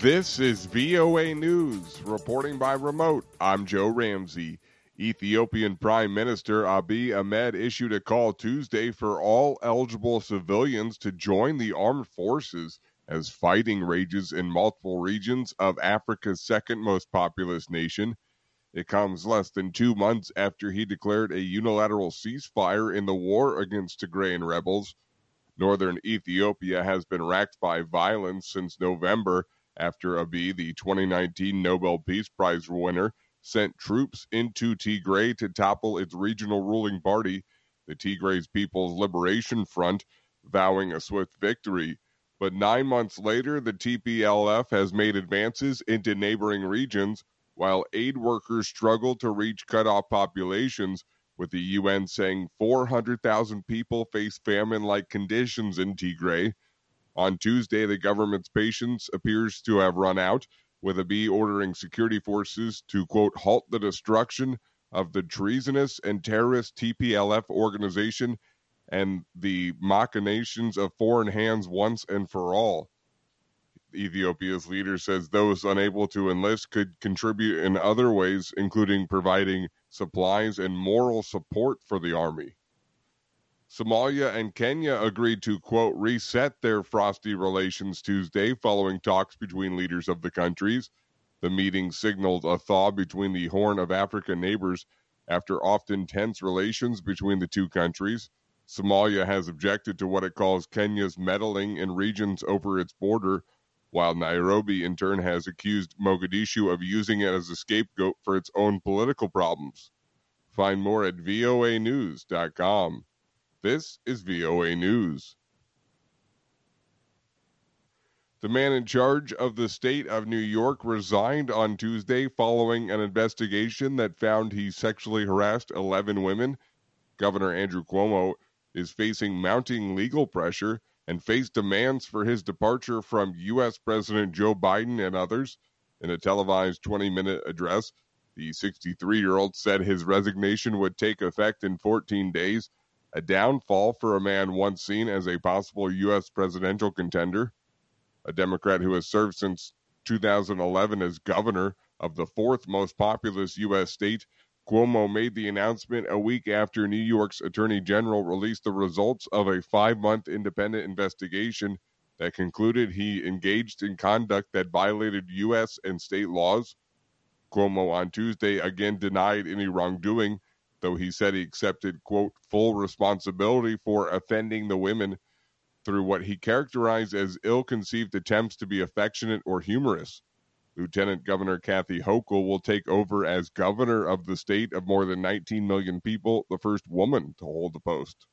This is VOA News, reporting by remote. I'm Joe Ramsey. Ethiopian Prime Minister Abiy Ahmed issued a call Tuesday for all eligible civilians to join the armed forces as fighting rages in multiple regions of Africa's second most populous nation. It comes less than 2 months after he declared a unilateral ceasefire in the war against Tigrayan rebels. Northern Ethiopia has been racked by violence since November after Abiy, the 2019 Nobel Peace Prize winner, sent troops into Tigray to topple its regional ruling party, the Tigray's People's Liberation Front, vowing a swift victory. But 9 months later, the TPLF has made advances into neighboring regions, while aid workers struggle to reach cut-off populations, with the UN saying 400,000 people face famine-like conditions in Tigray. On Tuesday, the government's patience appears to have run out, with Abiy ordering security forces to, quote, halt the destruction of the treasonous and terrorist TPLF organization and the machinations of foreign hands once and for all. Ethiopia's leader says those unable to enlist could contribute in other ways, including providing supplies and moral support for the army. Somalia and Kenya agreed to, quote, reset their frosty relations Tuesday following talks between leaders of the countries. The meeting signaled a thaw between the Horn of Africa neighbors after often tense relations between the two countries. Somalia has objected to what it calls Kenya's meddling in regions over its border, while Nairobi in turn has accused Mogadishu of using it as a scapegoat for its own political problems. Find more at voanews.com. This is VOA News. The man in charge of the state of New York resigned on Tuesday following an investigation that found he sexually harassed 11 women. Governor Andrew Cuomo is facing mounting legal pressure and faced demands for his departure from U.S. President Joe Biden and others. In a televised 20-minute address, the 63-year-old said his resignation would take effect in 14 days, a downfall for a man once seen as a possible U.S. presidential contender. A Democrat who has served since 2011 as governor of the fourth most populous U.S. state, Cuomo made the announcement a week after New York's Attorney General released the results of a 5-month independent investigation that concluded he engaged in conduct that violated U.S. and state laws. Cuomo on Tuesday again denied any wrongdoing, though he said he accepted, quote, full responsibility for offending the women through what he characterized as ill-conceived attempts to be affectionate or humorous. Lieutenant Governor Kathy Hochul will take over as governor of the state of more than 19 million people, the first woman to hold the post.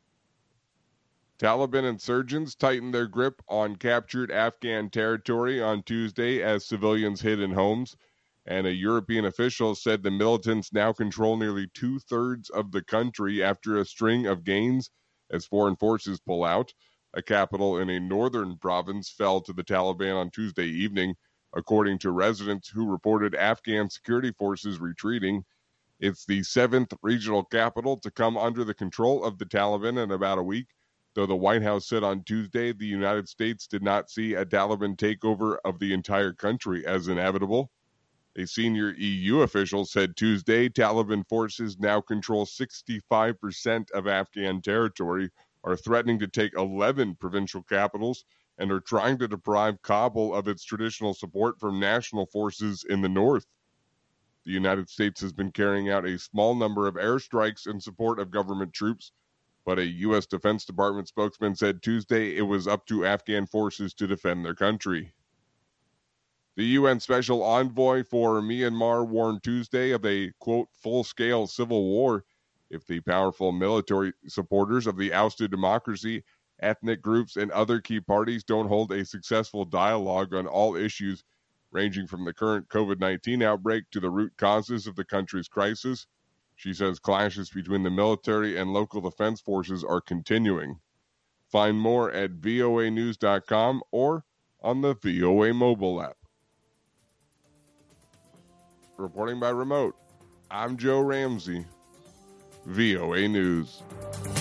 Taliban insurgents tightened their grip on captured Afghan territory on Tuesday as civilians hid in homes, and a European official said the militants now control nearly 2/3 of the country after a string of gains as foreign forces pull out. A capital in a northern province fell to the Taliban on Tuesday evening, according to residents who reported Afghan security forces retreating. It's the 7th regional capital to come under the control of the Taliban in about a week, though the White House said on Tuesday the United States did not see a Taliban takeover of the entire country as inevitable. A senior EU official said Tuesday Taliban forces now control 65% of Afghan territory, are threatening to take 11 provincial capitals, and are trying to deprive Kabul of its traditional support from national forces in the north. The United States has been carrying out a small number of airstrikes in support of government troops, but a U.S. Defense Department spokesman said Tuesday it was up to Afghan forces to defend their country. The UN Special Envoy for Myanmar warned Tuesday of a, quote, full-scale civil war if the powerful military supporters of the ousted democracy, ethnic groups, and other key parties don't hold a successful dialogue on all issues, ranging from the current COVID-19 outbreak to the root causes of the country's crisis. She says clashes between the military and local defense forces are continuing. Find more at voanews.com or on the VOA mobile app. Reporting by remote, I'm Joe Ramsey, VOA News.